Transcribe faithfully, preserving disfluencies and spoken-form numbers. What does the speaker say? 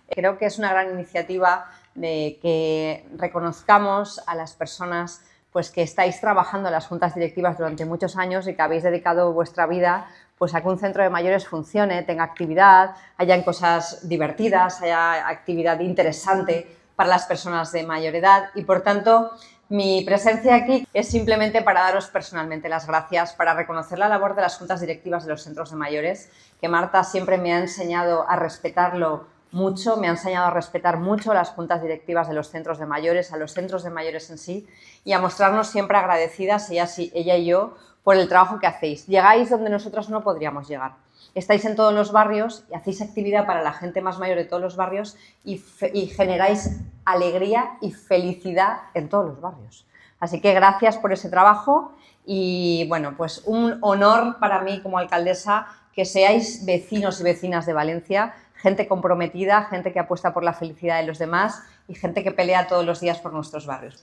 Creo que es una gran iniciativa de que reconozcamos a las personas pues, que estáis trabajando en las juntas directivas durante muchos años y que habéis dedicado vuestra vida pues, a que un centro de mayores funcione, tenga actividad, hayan cosas divertidas, haya actividad interesante para las personas de mayor edad y, por tanto, mi presencia aquí es simplemente para daros personalmente las gracias, para reconocer la labor de las juntas directivas de los centros de mayores, que Marta siempre me ha enseñado a respetarlo mucho, me ha enseñado a respetar mucho las juntas directivas de los centros de mayores, a los centros de mayores en sí, y a mostrarnos siempre agradecidas, ella, ella y yo, por el trabajo que hacéis. Llegáis donde nosotros no podríamos llegar. Estáis en todos los barrios y hacéis actividad para la gente más mayor de todos los barrios y, y generáis alegría y felicidad en todos los barrios. Así que gracias por ese trabajo y, bueno, pues un honor para mí como alcaldesa que seáis vecinos y vecinas de Valencia, gente comprometida, gente que apuesta por la felicidad de los demás y gente que pelea todos los días por nuestros barrios.